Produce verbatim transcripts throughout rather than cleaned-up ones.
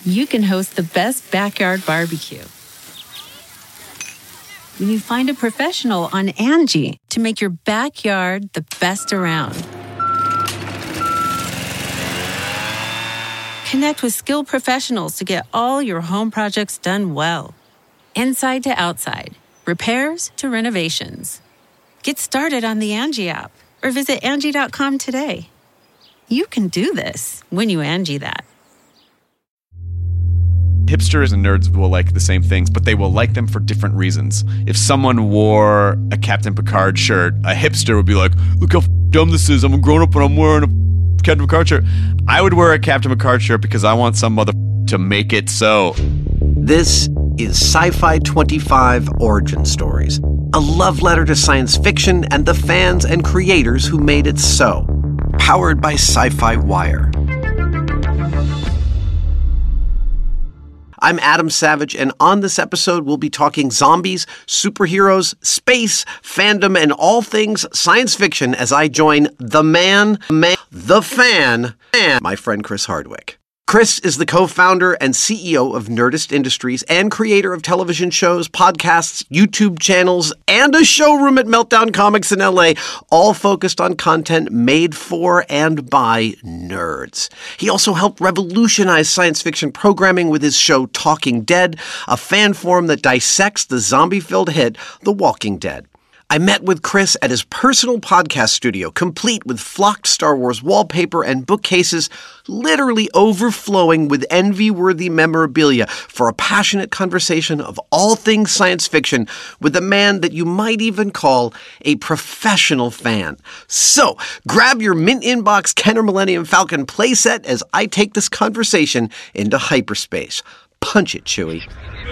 you can host the best backyard barbecue. When you find a professional on Angie to make your backyard the best around. Connect with skilled professionals to get all your home projects done well. Inside to outside, repairs to renovations. Get started on the Angie app or visit Angie dot com today. You can do this when you Angie that. Hipsters and nerds will like the same things, but they will like them for different reasons. If someone wore a Captain Picard shirt, a hipster would be like, look how f- dumb this is. I'm a grown-up and I'm wearing a Captain Picard shirt. I would wear a Captain Picard shirt because I want some mother f- to make it so. This is Sci-Fi twenty-five Origin Stories, a love letter to science fiction and the fans and creators who made it so. Powered by Sci-Fi Wire. I'm Adam Savage, and on this episode, we'll be talking zombies, superheroes, space, fandom, and all things science fiction as I join the man, man the fan, and my friend Chris Hardwick. Chris is the co-founder and C E O of Nerdist Industries and creator of television shows, podcasts, YouTube channels, and a showroom at Meltdown Comics in L A, all focused on content made for and by nerds. He also helped revolutionize science fiction programming with his show Talking Dead, a fan forum that dissects the zombie-filled hit The Walking Dead. I met with Chris at his personal podcast studio, complete with flocked Star Wars wallpaper and bookcases, literally overflowing with envy-worthy memorabilia for a passionate conversation of all things science fiction with a man that you might even call a professional fan. So, grab your Mint Inbox Kenner Millennium Falcon playset as I take this conversation into hyperspace. Punch it, Chewie.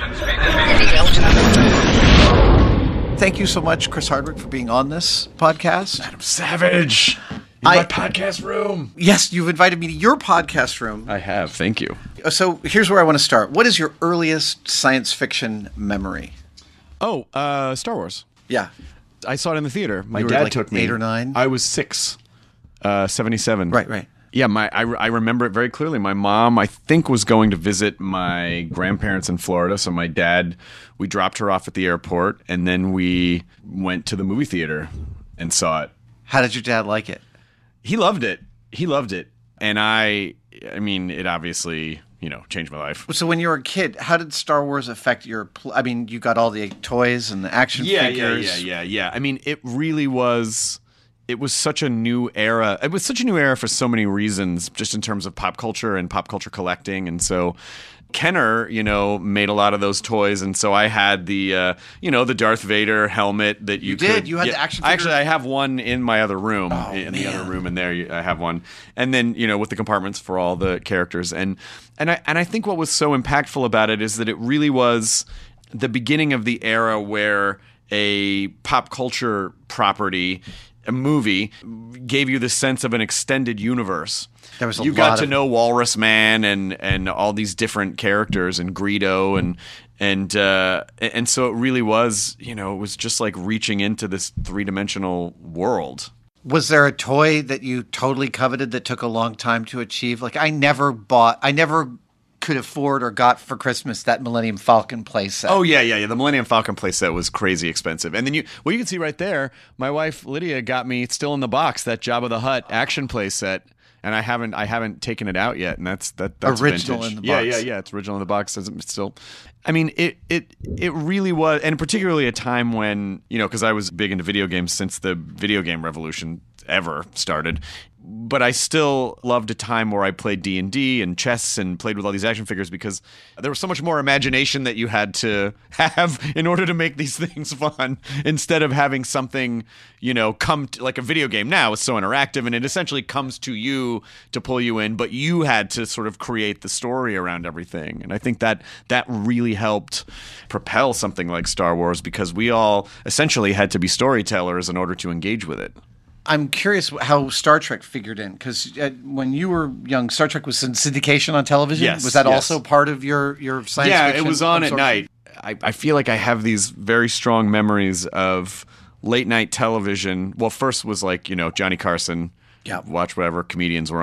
Thank you so much, Chris Hardwick, for being on this podcast. Adam Savage, in I, my podcast room. Yes, you've invited me to your podcast room. I have, thank you. So here's where I want to start. What is your earliest science fiction memory? Oh, uh, Star Wars. Yeah. I saw it in the theater. My You were dad like took me. eight or nine? I was six, uh, seventy-seven. Right, right. Yeah, my I, I remember it very clearly. My mom, I think, was going to visit my grandparents in Florida. So my dad, we dropped her off at the airport, and then we went to the movie theater and saw it. How did your dad like it? He loved it. He loved it. And I, I mean, it obviously, you know, changed my life. So when you were a kid, how did Star Wars affect your... Pl- I mean, you got all the toys and the action yeah, figures. Yeah, yeah, yeah, yeah. I mean, it really was... It was such a new era. It was such a new era for so many reasons, just in terms of pop culture and pop culture collecting. And so Kenner, you know, made a lot of those toys. And so I had the, uh, you know, the Darth Vader helmet that you, You could, did? You had yeah, the action figure? Actually, I have one in my other room. Oh, in the man. other room in there, I have one. And then, you know, with the compartments for all the characters. And and I and I think what was so impactful about it is that it really was the beginning of the era where a pop culture property, a movie, gave you the sense of an extended universe. There was a you lot got to of- know Walrus Man and and all these different characters and Greedo and and uh, and so it really was, you know, it was just like reaching into this three-dimensional world. Was there a toy that you totally coveted that took a long time to achieve? Like, I never bought... I never... could afford or got for Christmas that Millennium Falcon playset. Oh yeah, yeah, yeah. The Millennium Falcon playset was crazy expensive. And then you, well, you can see right there, my wife Lydia got me still in the box that Jabba the Hutt action playset, and I haven't, I haven't taken it out yet. And that's that that's Original vintage. in the Yeah, box. yeah, yeah. It's original in the box. It's still. I mean, it it it really was, and particularly a time when, you know, because I was big into video games since the video game revolution ever started. But I still loved a time where I played D and D and chess and played with all these action figures because there was so much more imagination that you had to have in order to make these things fun instead of having something, you know, come to, like a video game now is so interactive and it essentially comes to you to pull you in, but you had to sort of create the story around everything. And I think that that really helped propel something like Star Wars because we all essentially had to be storytellers in order to engage with it. I'm curious how Star Trek figured in, because uh, when you were young, Star Trek was in syndication on television. Yes, was that yes. also part of your, your science yeah, fiction? it was on at absorption? night. I, I feel like I have these very strong memories of late night television. Well, first was like, you know, Johnny Carson. Yeah. Watch whatever comedians were on.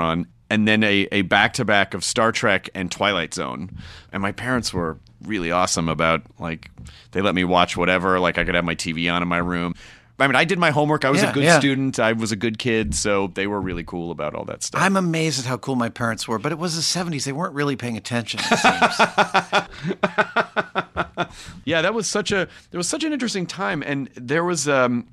and then a, a back-to-back of Star Trek and Twilight Zone. And my parents were really awesome about, like, they let me watch whatever. Like, I could have my T V on in my room. I mean, I did my homework. I was Yeah, a good yeah. student. I was a good kid. So they were really cool about all that stuff. I'm amazed at how cool my parents were, but it was the seventies. They weren't really paying attention, it seems. Yeah, that was such a it was such an interesting time. And there was um,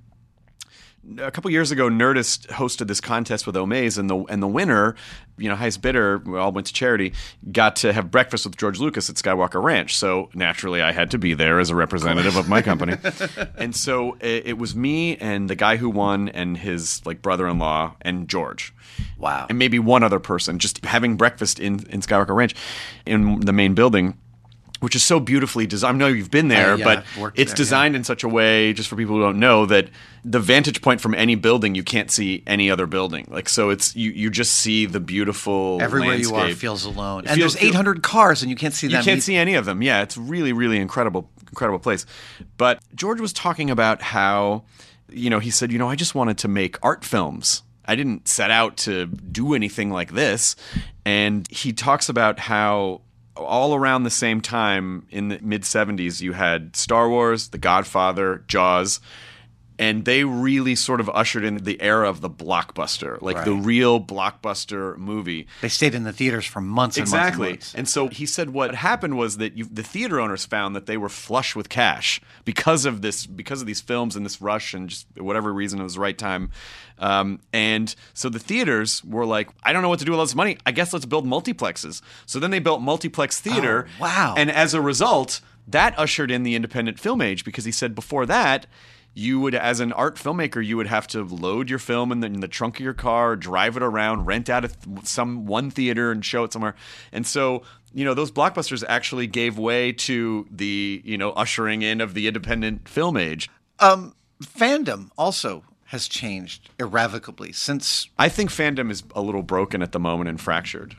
a couple years ago, Nerdist hosted this contest with Omaze, and the and the winner, you know, highest bidder, we all went to charity, got to have breakfast with George Lucas at Skywalker Ranch. So naturally, I had to be there as a representative of my company. And so it, it was me and the guy who won and his like brother-in-law and George. Wow. And maybe one other person just having breakfast in, in Skywalker Ranch in the main building, which is so beautifully designed. I know you've been there, Uh, yeah, but I've worked it's there, designed in such a way, just for people who don't know, that the vantage point from any building, you can't see any other building. Like, so it's you, you just see the beautiful Everywhere you are landscape. feels alone. It And feels- there's eight hundred cars, and you can't see You them. can't see any of them. Yeah, it's really, really incredible, incredible place. But George was talking about how, you know, he said, you know, I just wanted to make art films. I didn't set out to do anything like this. And he talks about how all around the same time in the mid seventies, you had Star Wars, The Godfather, Jaws, and they really sort of ushered in the era of the blockbuster, like the Right. real blockbuster movie. They stayed in the theaters for months and Exactly. months and months. And so he said what happened was that you, the theater owners found that they were flush with cash because of this, because of these films and this rush and just whatever reason it was the right time. Um, and so the theaters were like, I don't know what to do with all this money. I guess let's build multiplexes. So then they built multiplex theater. Oh, wow. And as a result, that ushered in the independent film age, because he said before that, you would, as an art filmmaker, you would have to load your film in the, in the trunk of your car, drive it around, rent out a th- some one theater and show it somewhere. And so, you know, those blockbusters actually gave way to the, you know, ushering in of the independent film age. Um, fandom also has changed irrevocably since. I think fandom is a little broken at the moment and fractured.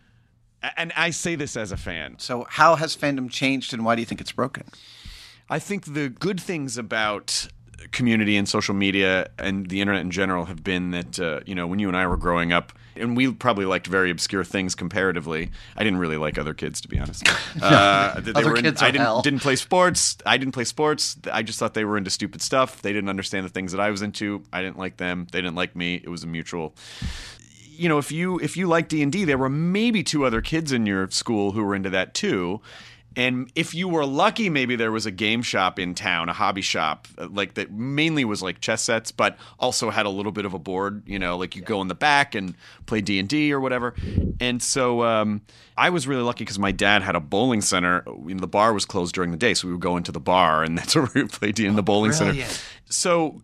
A- And I say this as a fan. So, how has fandom changed, and why do you think it's broken? I think the good things about community and social media and the internet in general have been that, uh, you know, when you and I were growing up, and we probably liked very obscure things comparatively. I didn't really like other kids, to be honest. Uh, they Other were in- kids I are didn't, hell. didn't play sports. I didn't play sports. I just thought they were into stupid stuff. They didn't understand the things that I was into. I didn't like them. They didn't like me. It was a mutual. You know, if you if you like D and D, there were maybe two other kids in your school who were into that too. And if you were lucky, maybe there was a game shop in town, a hobby shop, uh, like that mainly was like chess sets, but also had a little bit of a board, you know, like you go in the back and play D and D or whatever. And so um, I was really lucky because my dad had a bowling center. You know, the bar was closed during the day, so we would go into the bar, and that's where we would play D and D in the bowling center. brilliant. So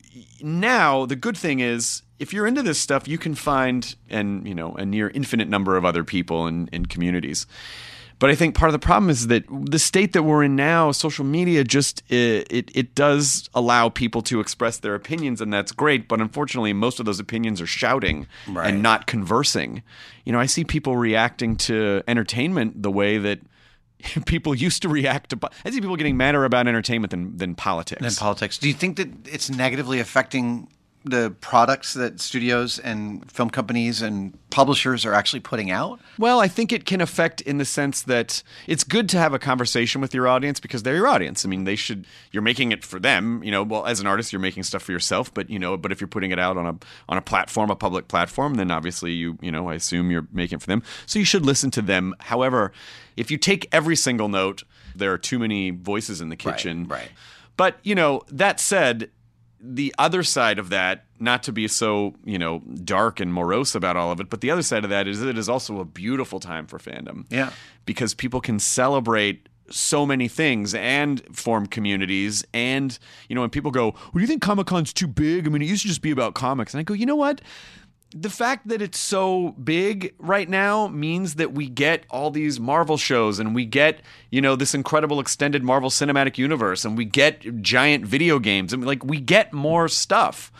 now the good thing is, if you're into this stuff, you can find and you know a near infinite number of other people in, in communities. But I think part of the problem is that the state that we're in now, social media, just it, it it does allow people to express their opinions, and that's great. But unfortunately, most of those opinions are shouting Right. and not conversing. You know, I see people reacting to entertainment the way that people used to react to. po- I see people getting madder about entertainment than than politics. In politics, do you think that it's negatively affecting the products that studios and film companies and publishers are actually putting out? Well, I think it can affect in the sense that it's good to have a conversation with your audience because they're your audience. I mean, they should, you're making it for them, you know, well, as an artist, you're making stuff for yourself, but, you know, but if you're putting it out on a, on a platform, a public platform, then obviously you, you know, I assume you're making it for them. So you should listen to them. However, if you take every single note, there are too many voices in the kitchen. right. But, you know, that said, the other side of that, not to be so, you know, dark and morose about all of it, but the other side of that is that it is also a beautiful time for fandom. Yeah. Because people can celebrate so many things and form communities. And, you know, when people go, well, do you think Comic-Con's too big? I mean, it used to just be about comics. And I go, you know what? The fact that it's so big right now means that we get all these Marvel shows and we get, you know, this incredible extended Marvel Cinematic Universe and we get giant video games. I mean, like, we get more stuff.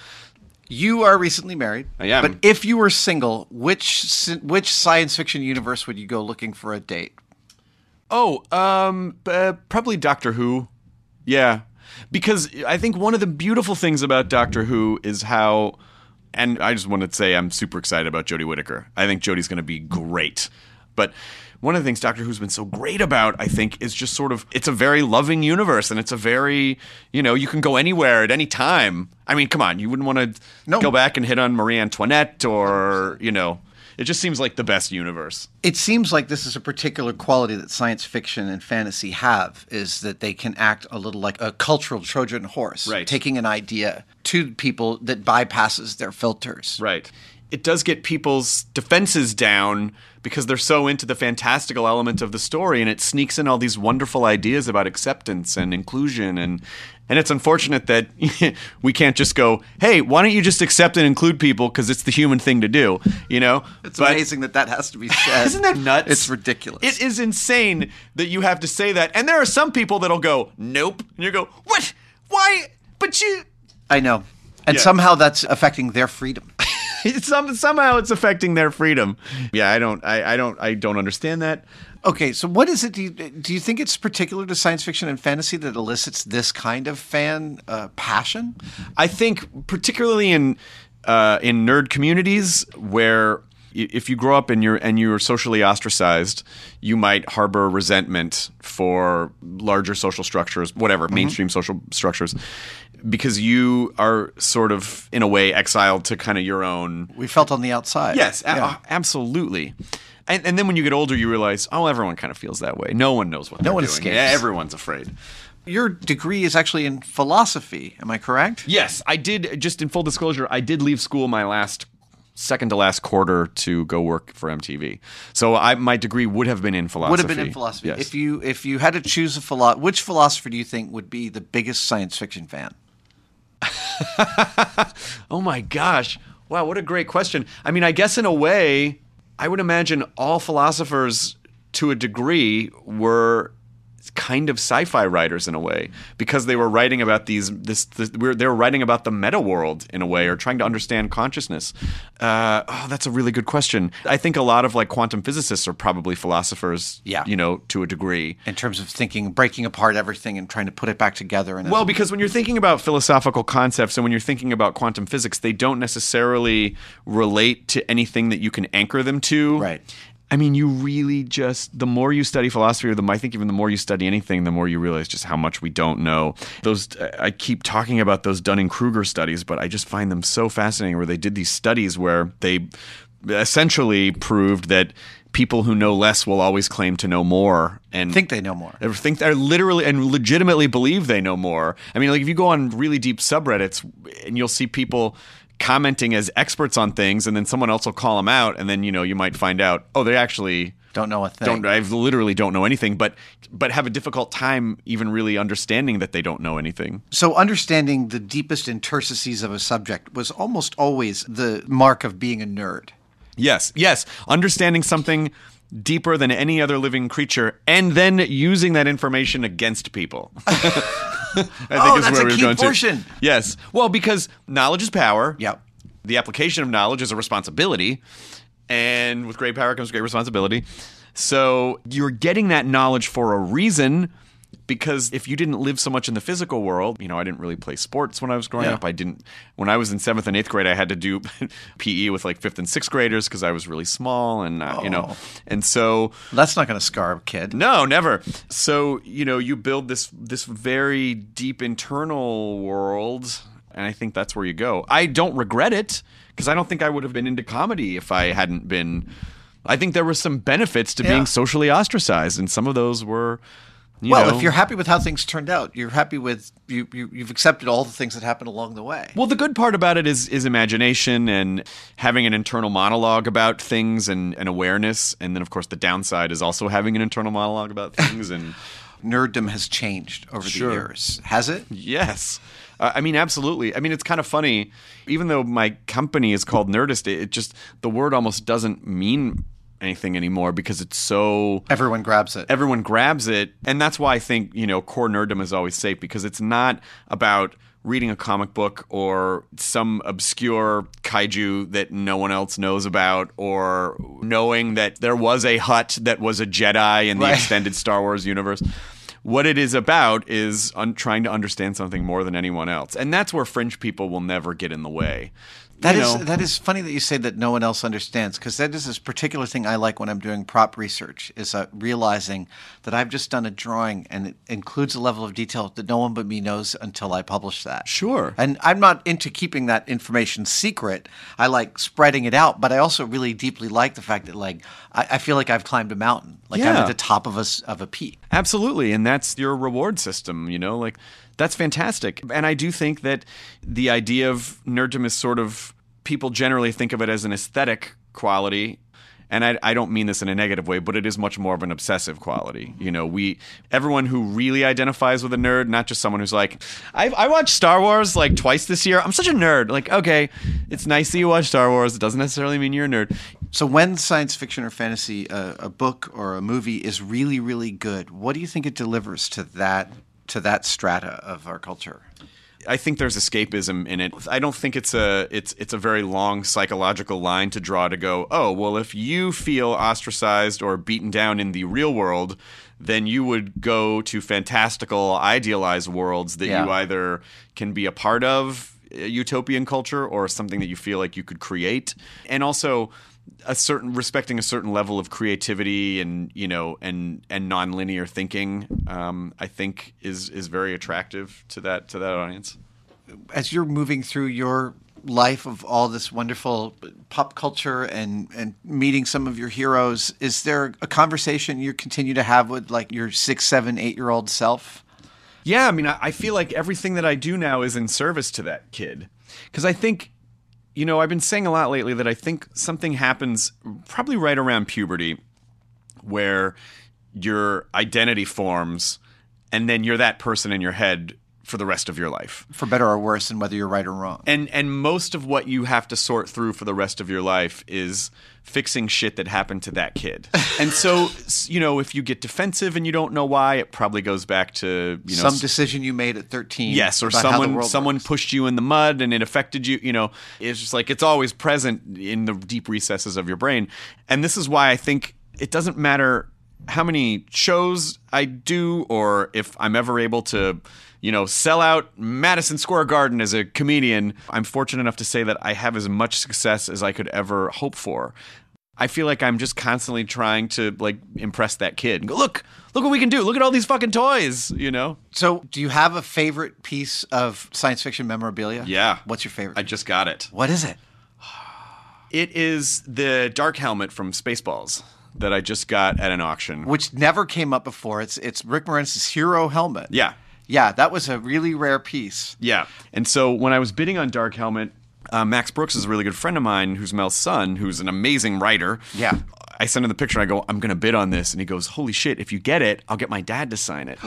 You are recently married. I am. But if you were single, which sci- which science fiction universe would you go looking for a date? Oh, um, uh, probably Doctor Who. Yeah. Because I think one of the beautiful things about Doctor Who is how And I just wanted to say I'm super excited about Jodie Whittaker. I think Jodie's going to be great. But one of the things Doctor Who's been so great about, I think, is just sort of, it's a very loving universe, and it's a very, you know, you can go anywhere at any time. I mean, come on, you wouldn't want to No. go back and hit on Marie Antoinette or, you know, it just seems like the best universe. It seems like this is a particular quality that science fiction and fantasy have, is that they can act a little like a cultural Trojan horse, Right. taking an idea to people that bypasses their filters. Right. It does get people's defenses down because they're so into the fantastical element of the story, and it sneaks in all these wonderful ideas about acceptance and inclusion. And and it's unfortunate that we can't just go, hey, why don't you just accept and include people because it's the human thing to do, you know? It's But- amazing that that has to be said. Isn't that nuts? It's ridiculous. It is insane that you have to say that. And there are some people that'll go, nope. And you go, what? Why? But you... I know. And Yeah. somehow that's affecting their freedom. Some, somehow it's affecting their freedom. Yeah, I don't, I, I don't, I don't understand that. Okay, so what is it? Do you, do you think it's particular to science fiction and fantasy that elicits this kind of fan uh, passion? I think particularly in uh, in nerd communities where i- if you grow up and you're and you're socially ostracized, you might harbor resentment for larger social structures, whatever, mainstream social structures, because you are sort of in a way exiled to kind of your own. We felt on the outside. Yes, a- Yeah. absolutely. And, and then when you get older, you realize, oh, everyone kind of feels that way. No one knows what No they're one doing. escapes. Yeah, everyone's afraid. Your degree is actually in philosophy. Am I correct? Yes, I did. Just in full disclosure, I did leave school my last second to last quarter to go work for M T V. So I, my degree would have been in philosophy. Would have been in philosophy. Yes. If you if you had to choose a philo- which philosopher do you think would be the biggest science fiction fan? Oh my gosh! Wow, what a great question. I mean, I guess in a way, I would imagine all philosophers, to a degree, were kind of sci-fi writers in a way, because they were writing about these this, this we're, they were writing about the meta world in a way, or trying to understand consciousness. Uh, oh, that's a really good question. I think a lot of like quantum physicists are probably philosophers. Yeah. You know, to a degree. In terms of thinking, breaking apart everything and trying to put it back together. And Well, because when you're thinking about philosophical concepts and when you're thinking about quantum physics, they don't necessarily relate to anything that you can anchor them to. Right. I mean, you really just, the more you study philosophy, or the, I think even the more you study anything, the more you realize just how much we don't know. Those, I keep talking about those Dunning-Kruger studies, but I just find them so fascinating, where they did these studies where they essentially proved that people who know less will always claim to know more, and think they know more. I think they literally and legitimately believe they know more. I mean, like if you go on really deep subreddits and you'll see people commenting as experts on things, and then someone else will call them out, and then you know you might find out, oh, they actually Don't know a thing. don't. I literally don't know anything, but but have a difficult time even really understanding that they don't know anything. So understanding the deepest interstices of a subject was almost always the mark of being a nerd. Yes, yes, understanding something deeper than any other living creature, and then using that information against people. I think Oh, is that's where a we're key going portion. to. Yes. Well, because knowledge is power. Yep. The application of knowledge is a responsibility. And with great power comes great responsibility. So you're getting that knowledge for a reason, because if you didn't live so much in the physical world, you know, I didn't really play sports when I was growing Yeah. up. I didn't, when I was in seventh and eighth grade, I had to do P E with like fifth and sixth graders because I was really small, and, uh, you know, Oh. and so That's not going to scar a kid. no, never. So, you know, you build this this very deep internal world, and I think that's where you go. I don't regret it, because I don't think I would have been into comedy if I hadn't been. I think there were some benefits to Yeah. being socially ostracized, and some of those were, you Well, know, if you're happy with how things turned out, you're happy with you, you. You've accepted all the things that happened along the way. Well, the good part about it is is imagination and having an internal monologue about things, and, and awareness. And then, of course, the downside is also having an internal monologue about things. And Nerddom has changed over Sure. the years, has it? yes. Uh, I mean, absolutely. I mean, it's kind of funny. Even though my company is called Nerdist, it, it just, the word almost doesn't mean anything anymore, because it's so... Everyone grabs it. everyone grabs it. And that's why I think, you know, core nerddom is always safe, because it's not about reading a comic book or some obscure kaiju that no one else knows about, or knowing that there was a Hutt that was a Jedi in the Right. extended Star Wars universe. What it is about is un- trying to understand something more than anyone else. And that's where fringe people will never get in the way. That you is know, that is funny that you say that no one else understands, because that is this particular thing I like when I'm doing prop research, is uh, realizing that I've just done a drawing and it includes a level of detail that no one but me knows until I publish that. Sure. And I'm not into keeping that information secret. I like spreading it out, but I also really deeply like the fact that like I, I feel like I've climbed a mountain, like I'm Yeah. at the top of a s- of a peak. Absolutely. And that's your reward system, you know, like that's fantastic. And I do think that the idea of nerddom is sort of, people generally think of it as an aesthetic quality. And I, I don't mean this in a negative way, but it is much more of an obsessive quality. You know, we, everyone who really identifies with a nerd, not just someone who's like, I, I watched Star Wars like twice this year. I'm such a nerd. Like, okay, it's nice that you watch Star Wars. It doesn't necessarily mean you're a nerd. So when science fiction or fantasy, uh, a book or a movie is really, really good, what do you think it delivers to that to that strata of our culture? I think there's escapism in it. I don't think it's a it's it's a very long psychological line to draw to go, oh, well, if you feel ostracized or beaten down in the real world, then you would go to fantastical, idealized worlds that Yeah. you either can be a part of, a utopian culture, or something that you feel like you could create. And also a certain respecting a certain level of creativity and, you know, and and nonlinear thinking, um, I think is is very attractive to that to that audience. As you're moving through your life of all this wonderful pop culture and, and meeting some of your heroes, is there a conversation you continue to have with like your six, seven, eight year old self? Yeah, I mean, I, I feel like everything that I do now is in service to that kid. Because I think, you know, I've been saying a lot lately that I think something happens probably right around puberty where your identity forms and then you're that person in your head for the rest of your life. For better or worse, and whether you're right or wrong. And and most of what you have to sort through for the rest of your life is fixing shit that happened to that kid. And so, you know, if you get defensive and you don't know why, it probably goes back to, you know, some decision you made at thirteen. yes, or about how the someone world someone works. pushed you in the mud and it affected you. You know, it's just like it's always present in the deep recesses of your brain. And this is why I think it doesn't matter how many shows I do or if I'm ever able to, you know, sell out Madison Square Garden as a comedian. I'm fortunate enough to say that I have as much success as I could ever hope for. I feel like I'm just constantly trying to like impress that kid and go, look, look what we can do. Look at all these fucking toys, you know? So, do you have a favorite piece of science fiction memorabilia? Yeah. What's your favorite? I just got it. What is it? It is the dark helmet from Spaceballs that I just got at an auction. Which never came up before. It's it's Rick Moranis' hero helmet. Yeah. Yeah, that was a really rare piece. Yeah. And so when I was bidding on Dark Helmet, uh, Max Brooks is a really good friend of mine who's Mel's son, who's an amazing writer. Yeah. I send him the picture and I go, I'm going to bid on this. And he goes, holy shit, if you get it, I'll get my dad to sign it.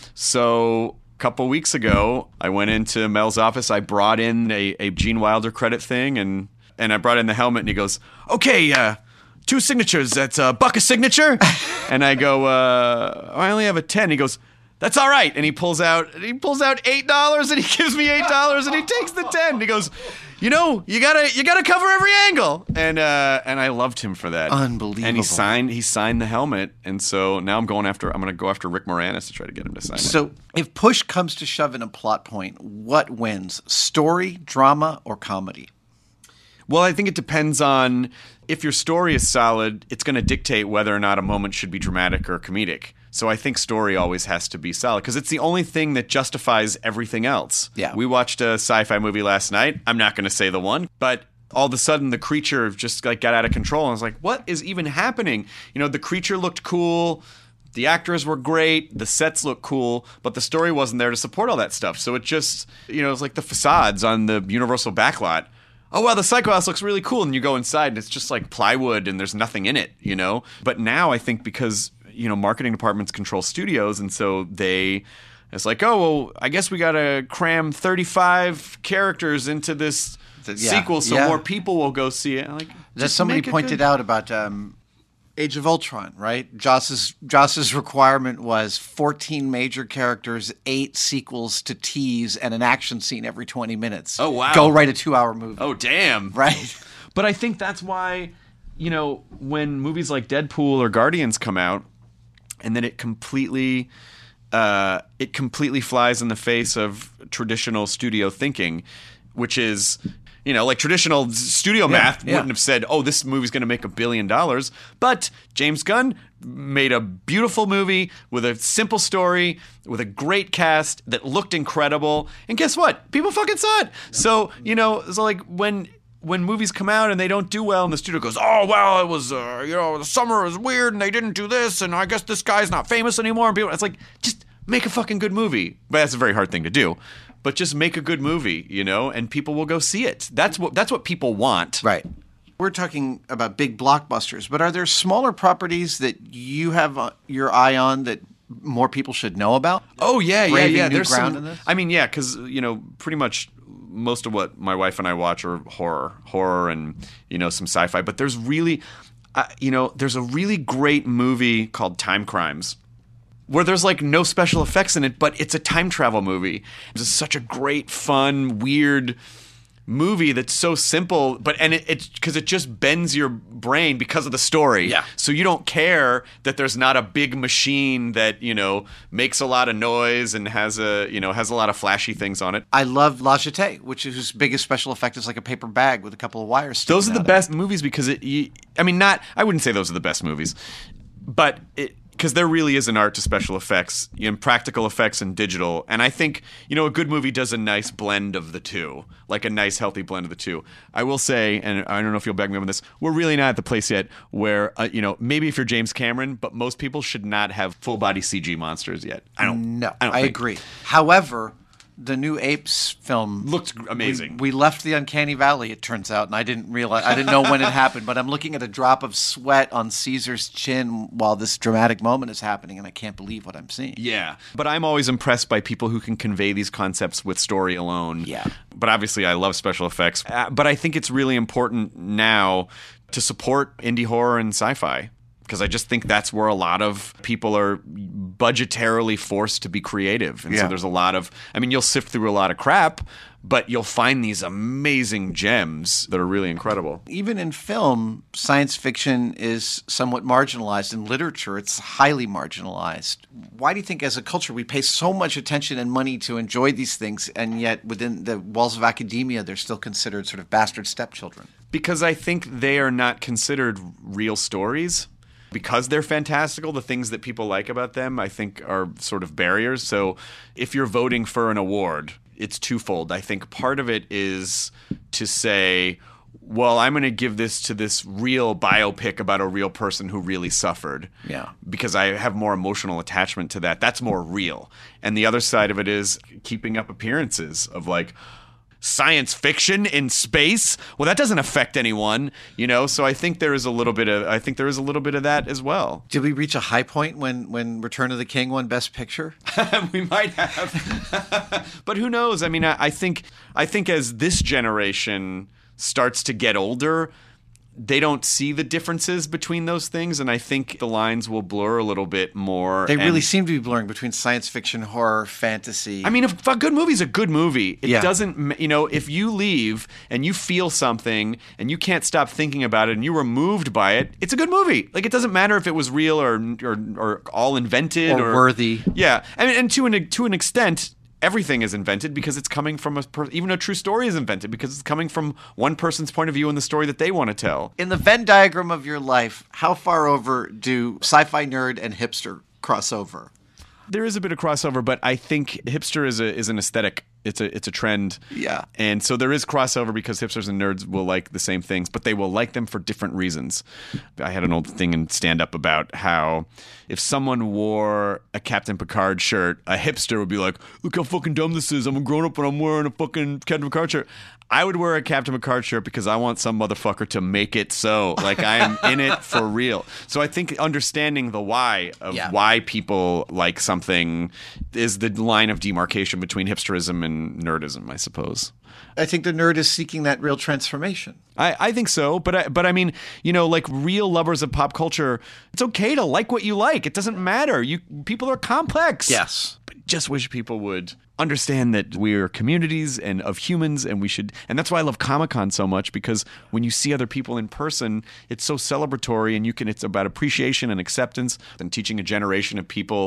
So a couple weeks ago, I went into Mel's office. I brought in a, a Gene Wilder credit thing and, and I brought in the helmet and he goes, okay, uh, two signatures. That's a buck a signature. And I go, uh, I only have a ten. He goes, that's all right. And he pulls out he pulls out eight dollars and he gives me eight dollars and he takes the ten. He goes, you know, you gotta you gotta cover every angle. And uh, and I loved him for that. Unbelievable. And he signed he signed the helmet. And so now I'm going after I'm gonna go after Rick Moranis to try to get him to sign it. So, if push comes to shove in a plot point, what wins? Story, drama, or comedy? Well, I think it depends on if your story is solid, it's going to dictate whether or not a moment should be dramatic or comedic. So I think story always has to be solid because it's the only thing that justifies everything else. Yeah. We watched a sci-fi movie last night. I'm not going to say the one, but all of a sudden the creature just like got out of control. And I was like, what is even happening? You know, the creature looked cool. The actors were great. The sets looked cool, but the story wasn't there to support all that stuff. So it just, you know, it's like the facades on the Universal backlot. Oh, wow, the Psycho House looks really cool. And you go inside and it's just like plywood and there's nothing in it, you know? But now I think because, you know, marketing departments control studios and so they, it's like, oh, well, I guess we got to cram thirty-five characters into this Yeah, sequel so yeah. more people will go see it. Like, That just somebody make it pointed good. out about um, Age of Ultron, right? Joss's Joss's requirement was fourteen major characters, eight sequels to tease, and an action scene every twenty minutes. Oh, wow. Go write a two-hour movie. Oh, damn. Right. But I think that's why, you know, when movies like Deadpool or Guardians come out, and then it completely, uh, it completely flies in the face of traditional studio thinking, which is You know, like traditional studio math yeah. wouldn't have said, oh, this movie's going to make a billion dollars. But James Gunn made a beautiful movie with a simple story, with a great cast that looked incredible. And guess what? People fucking saw it. So, you know, so like when when movies come out and they don't do well and the studio goes, oh, well, it was, uh, you know, the summer was weird and they didn't do this and I guess this guy's not famous anymore. And people, it's like, just make a fucking good movie. But that's a very hard thing to do. But just make a good movie, you know, and people will go see it. That's what that's what people want. Right. We're talking about big blockbusters, but are there smaller properties that you have uh, your eye on that more people should know about? Oh, yeah, yeah, Braving yeah. new There's ground some, in this? I mean, yeah, because, you know, pretty much most of what my wife and I watch are horror, horror and, you know, some sci-fi. But there's really, uh, you know, there's a really great movie called Time Crimes, where there's like no special effects in it, but it's a time travel movie. It's such a great, fun, weird movie that's so simple, but and it, it's because it just bends your brain because of the story. Yeah. So you don't care that there's not a big machine that, you know, makes a lot of noise and has a, you know, has a lot of flashy things on it. I love La Jetée, which is whose biggest special effect is like a paper bag with a couple of wires sticking Those are the out of best movies because it, you, I mean, not, I wouldn't say those are the best movies, but it, because there really is an art to special effects, you know, practical effects and digital. And I think, you know, a good movie does a nice blend of the two, like a nice, healthy blend of the two. I will say, and I don't know if you'll back me up on this, we're really not at the place yet where, uh, you know, maybe if you're James Cameron, but most people should not have full-body C G monsters yet. I don't No, I, don't I think. agree. However, the new Apes film Looked amazing. We, we left the uncanny valley, it turns out, and I didn't realize. I didn't know when it happened, but I'm looking at a drop of sweat on Caesar's chin while this dramatic moment is happening, and I can't believe what I'm seeing. Yeah. But I'm always impressed by people who can convey these concepts with story alone. Yeah. But obviously, I love special effects. Uh, but I think it's really important now to support indie horror and sci-fi. Because I just think that's where a lot of people are budgetarily forced to be creative. And Yeah. so there's a lot of, I mean, you'll sift through a lot of crap, but you'll find these amazing gems that are really incredible. Even in film, science fiction is somewhat marginalized. In literature, it's highly marginalized. Why do you think as a culture we pay so much attention and money to enjoy these things, and yet within the walls of academia they're still considered sort of bastard stepchildren? Because I think they are not considered real stories. Because they're fantastical, the things that people like about them, I think, are sort of barriers. So if you're voting for an award, it's twofold. I think part of it is to say, well, I'm going to give this to this real biopic about a real person who really suffered. Yeah. Because I have more emotional attachment to that. That's more real. And the other side of it is keeping up appearances of like, science fiction in space. Well, that doesn't affect anyone, you know. So I think there is a little bit of I think there is a little bit of that as well. Did we reach a high point when, when Return of the King won Best Picture? We might have, but who knows? I mean, I, I think I think as this generation starts to get older, they don't see the differences between those things, and I think the lines will blur a little bit more. They really and, seem to be blurring between science fiction, horror, fantasy. I mean, if a good movie's a good movie. It Yeah. doesn't, you know, if you leave and you feel something and you can't stop thinking about it and you were moved by it, it's a good movie. Like, it doesn't matter if it was real or or, or all invented Or or, worthy. Yeah, and and to an to an extent, everything is invented because it's coming from a per- even a true story is invented because it's coming from one person's point of view in the story that they want to tell. In the Venn diagram of your life, how far over do sci-fi nerd and hipster cross over? There is a bit of crossover, but I think hipster is a is an aesthetic. It's a it's a trend. Yeah. And so there is crossover because hipsters and nerds will like the same things, but they will like them for different reasons. I had an old thing in stand-up about how if someone wore a Captain Picard shirt, a hipster would be like, look how fucking dumb this is. I'm a grown-up and I'm wearing a fucking Captain Picard shirt. I would wear a Captain Picard shirt because I want some motherfucker to make it so. Like, I am in it for real. So I think understanding the why of Yeah. why people like something is the line of demarcation between hipsterism and nerdism, I suppose. I think the nerd is seeking that real transformation. I, I think so, but I, but I mean, you know, like real lovers of pop culture, it's okay to like what you like. It doesn't matter. You people are complex. Yes. But just wish people would understand that we're communities and of humans, and we should. And that's why I love Comic-Con so much, because when you see other people in person, it's so celebratory, and you can. It's about appreciation and acceptance, and teaching a generation of people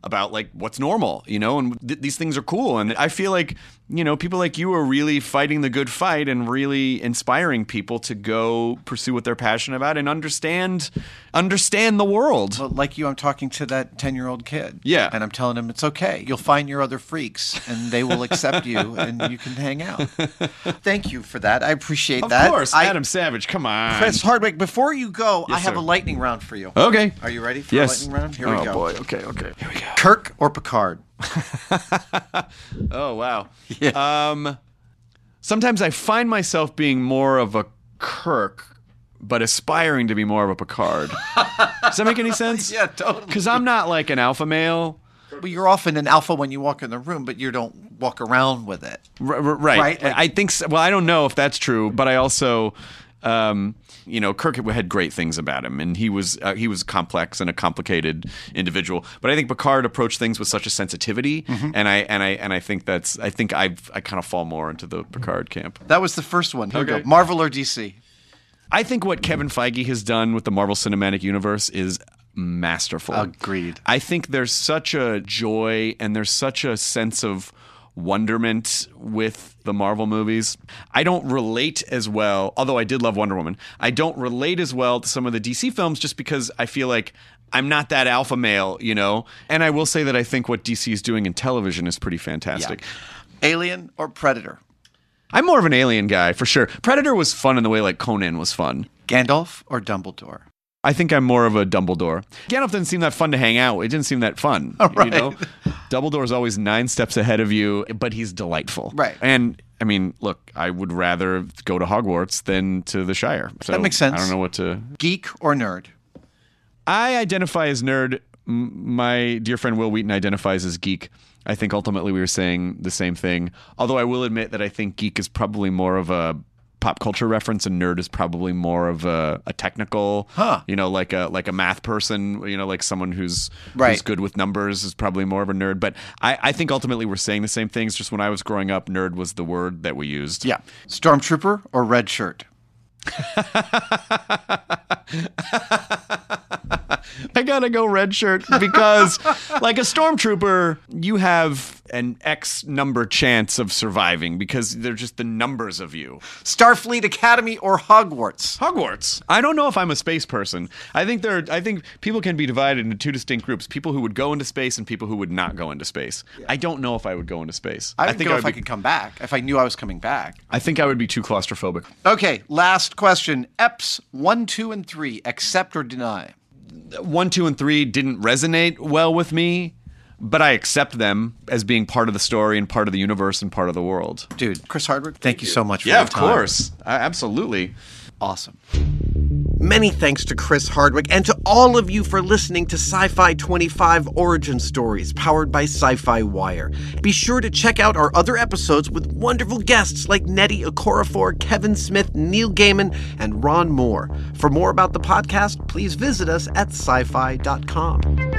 about like what's normal, you know, and th- these things are cool. And I feel like, you know, people like you are really fighting the good fight and really inspiring people to go pursue what they're passionate about and understand understand the world. Well, like you, I'm talking to that ten-year-old kid. Yeah. And I'm telling him it's okay. You'll find your other freaks, and they will accept you, and you can hang out. Thank you for that. I appreciate Of that. course, I, Adam Savage, come on. Chris Hardwick, before you go, Yes, I have sir. a lightning round for you. Okay. Are you ready for Yes. a lightning round? Here we oh, go. boy. Okay, okay. Here we go. Kirk or Picard? Oh, wow. Yeah. Um, sometimes I find myself being more of a Kirk, but aspiring to be more of a Picard. Does that make any sense? Yeah, totally. Because I'm not like an alpha male. Well, you're often an alpha when you walk in the room, but you don't walk around with it. R- r- right. Right, like- I think so. Well, I don't know if that's true, but I also, um, you know, Kirk had great things about him, and he was uh, he was complex and a complicated individual. But I think Picard approached things with such a sensitivity, Mm-hmm. and I and I and I think that's I think I I kind of fall more into the Picard camp. That was the first one. Here we Okay. go. Marvel or D C? I think what Kevin Feige has done with the Marvel Cinematic Universe is masterful. Agreed. I think there's such a joy and there's such a sense of wonderment with the Marvel movies. I don't relate as well, although I did love Wonder Woman. I don't relate as well to some of the D C films just because I feel like I'm not that alpha male, you know? And I will say that I think what D C is doing in television is pretty fantastic. Yeah. Alien or Predator? I'm more of an Alien guy, for sure. Predator was fun in the way like Conan was fun. Gandalf or Dumbledore? I think I'm more of a Dumbledore. Gandalf didn't seem that fun to hang out. It didn't seem that fun. right. You know? Dumbledore's always nine steps ahead of you, but he's delightful. Right. And I mean, look, I would rather go to Hogwarts than to the Shire. So That makes sense. I don't know what to. Geek or nerd? I identify as nerd. M- My dear friend Will Wheaton identifies as geek. I think ultimately we were saying the same thing. Although I will admit that I think geek is probably more of a pop culture reference, and nerd is probably more of a, a technical, Huh. you know, like a like a math person, you know, like someone who's Right. who's good with numbers is probably more of a nerd. But I, I think ultimately we're saying the same things. Just when I was growing up, nerd was the word that we used. Yeah. Stormtrooper or red shirt? I gotta go red shirt because, like a stormtrooper, you have an X number chance of surviving because they're just the numbers of you. Starfleet Academy or Hogwarts? Hogwarts. I don't know if I'm a space person. I think there. I think people can be divided into two distinct groups: people who would go into space and people who would not go into space. I don't know if I would go into space. I would think go I if would I be, could come back, if I knew I was coming back. I think I would be too claustrophobic. Okay, last question. E P S one, two, and three, accept or deny? One, two, and three didn't resonate well with me, but I accept them as being part of the story and part of the universe and part of the world. Dude, Chris Hardwick, thank you so much for Yeah, your of time. course. I, absolutely. Awesome. Many thanks to Chris Hardwick and to all of you for listening to Sci-Fi twenty-five Origin Stories, powered by Sci-Fi Wire. Be sure to check out our other episodes with wonderful guests like Nnedi Okorafor, Kevin Smith, Neil Gaiman, and Ron Moore. For more about the podcast, please visit us at sci fi dot com.